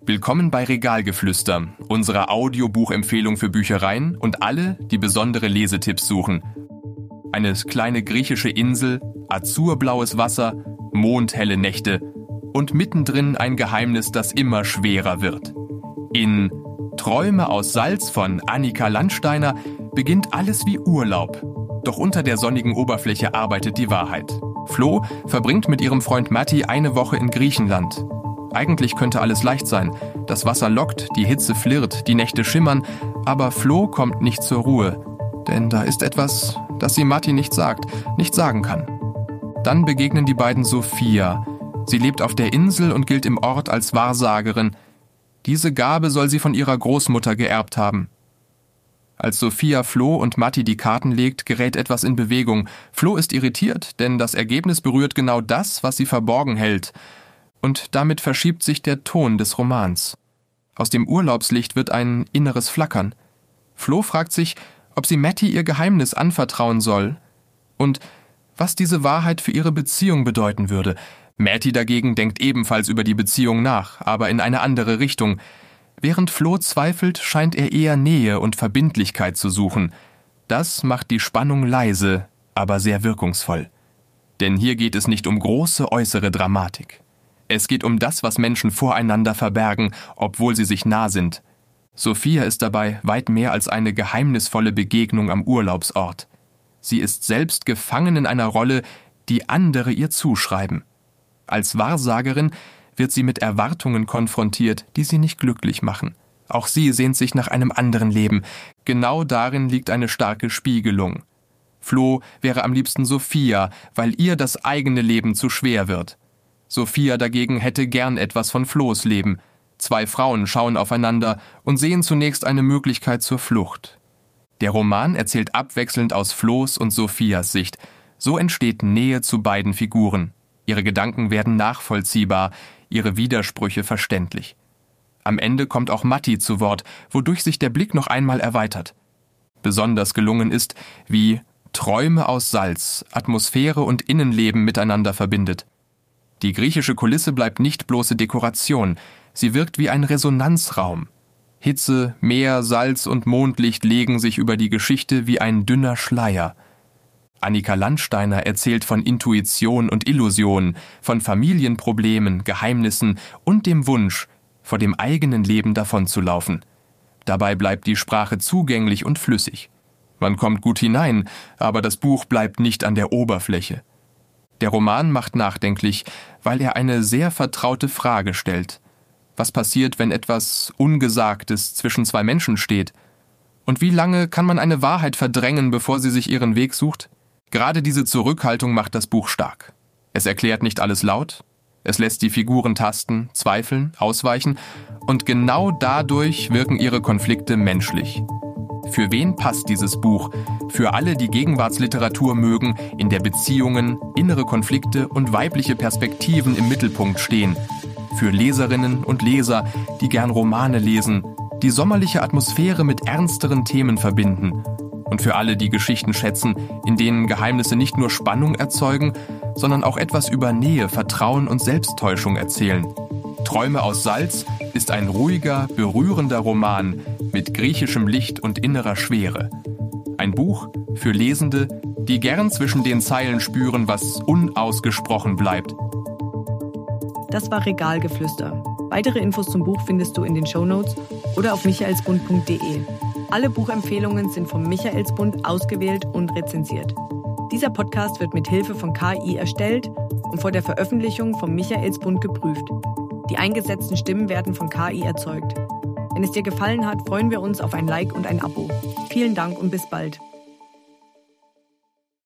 Willkommen bei Regalgeflüster, unserer Audiobuchempfehlung für Büchereien und alle, die besondere Lesetipps suchen. Eine kleine griechische Insel, azurblaues Wasser, mondhelle Nächte und mittendrin ein Geheimnis, das immer schwerer wird. In Träume aus Salz von Annika Landsteiner beginnt alles wie Urlaub. Doch unter der sonnigen Oberfläche arbeitet die Wahrheit. Flo verbringt mit ihrem Freund Matti eine Woche in Griechenland. Eigentlich könnte alles leicht sein. Das Wasser lockt, die Hitze flirrt, die Nächte schimmern, aber Flo kommt nicht zur Ruhe. Denn da ist etwas, das sie Matti nicht sagt, nicht sagen kann. Dann begegnen die beiden Sophia. Sie lebt auf der Insel und gilt im Ort als Wahrsagerin. Diese Gabe soll sie von ihrer Großmutter geerbt haben. Als Sophia Flo und Matti die Karten legt, gerät etwas in Bewegung. Flo ist irritiert, denn das Ergebnis berührt genau das, was sie verborgen hält. Und damit verschiebt sich der Ton des Romans. Aus dem Urlaubslicht wird ein inneres Flackern. Flo fragt sich, ob sie Matti ihr Geheimnis anvertrauen soll und was diese Wahrheit für ihre Beziehung bedeuten würde. Matti dagegen denkt ebenfalls über die Beziehung nach, aber in eine andere Richtung. Während Flo zweifelt, scheint er eher Nähe und Verbindlichkeit zu suchen. Das macht die Spannung leise, aber sehr wirkungsvoll. Denn hier geht es nicht um große äußere Dramatik. Es geht um das, was Menschen voreinander verbergen, obwohl sie sich nah sind. Sophia ist dabei weit mehr als eine geheimnisvolle Begegnung am Urlaubsort. Sie ist selbst gefangen in einer Rolle, die andere ihr zuschreiben. Als Wahrsagerin wird sie mit Erwartungen konfrontiert, die sie nicht glücklich machen. Auch sie sehnt sich nach einem anderen Leben. Genau darin liegt eine starke Spiegelung. Flo wäre am liebsten Sophia, weil ihr das eigene Leben zu schwer wird. Sophia dagegen hätte gern etwas von Flos Leben. Zwei Frauen schauen aufeinander und sehen zunächst eine Möglichkeit zur Flucht. Der Roman erzählt abwechselnd aus Flos und Sophias Sicht. So entsteht Nähe zu beiden Figuren. Ihre Gedanken werden nachvollziehbar, ihre Widersprüche verständlich. Am Ende kommt auch Matti zu Wort, wodurch sich der Blick noch einmal erweitert. Besonders gelungen ist, wie Träume aus Salz Atmosphäre und Innenleben miteinander verbindet. Die griechische Kulisse bleibt nicht bloße Dekoration, sie wirkt wie ein Resonanzraum. Hitze, Meer, Salz und Mondlicht legen sich über die Geschichte wie ein dünner Schleier. Annika Landsteiner erzählt von Intuition und Illusion, von Familienproblemen, Geheimnissen und dem Wunsch, vor dem eigenen Leben davonzulaufen. Dabei bleibt die Sprache zugänglich und flüssig. Man kommt gut hinein, aber das Buch bleibt nicht an der Oberfläche. Der Roman macht nachdenklich, weil er eine sehr vertraute Frage stellt. Was passiert, wenn etwas Ungesagtes zwischen zwei Menschen steht? Und wie lange kann man eine Wahrheit verdrängen, bevor sie sich ihren Weg sucht? Gerade diese Zurückhaltung macht das Buch stark. Es erklärt nicht alles laut, es lässt die Figuren tasten, zweifeln, ausweichen und genau dadurch wirken ihre Konflikte menschlich. Für wen passt dieses Buch? Für alle, die Gegenwartsliteratur mögen, in der Beziehungen, innere Konflikte und weibliche Perspektiven im Mittelpunkt stehen. Für Leserinnen und Leser, die gern Romane lesen, die sommerliche Atmosphäre mit ernsteren Themen verbinden. Und für alle, die Geschichten schätzen, in denen Geheimnisse nicht nur Spannung erzeugen, sondern auch etwas über Nähe, Vertrauen und Selbsttäuschung erzählen. Träume aus Salz ist ein ruhiger, berührender Roman mit griechischem Licht und innerer Schwere. Ein Buch für Lesende, die gern zwischen den Zeilen spüren, was unausgesprochen bleibt. Das war Regalgeflüster. Weitere Infos zum Buch findest du in den Shownotes oder auf michaelsbund.de. Alle Buchempfehlungen sind vom Michaelsbund ausgewählt und rezensiert. Dieser Podcast wird mit Hilfe von KI erstellt und vor der Veröffentlichung vom Michaelsbund geprüft. Die eingesetzten Stimmen werden von KI erzeugt. Wenn es dir gefallen hat, freuen wir uns auf ein Like und ein Abo. Vielen Dank und bis bald.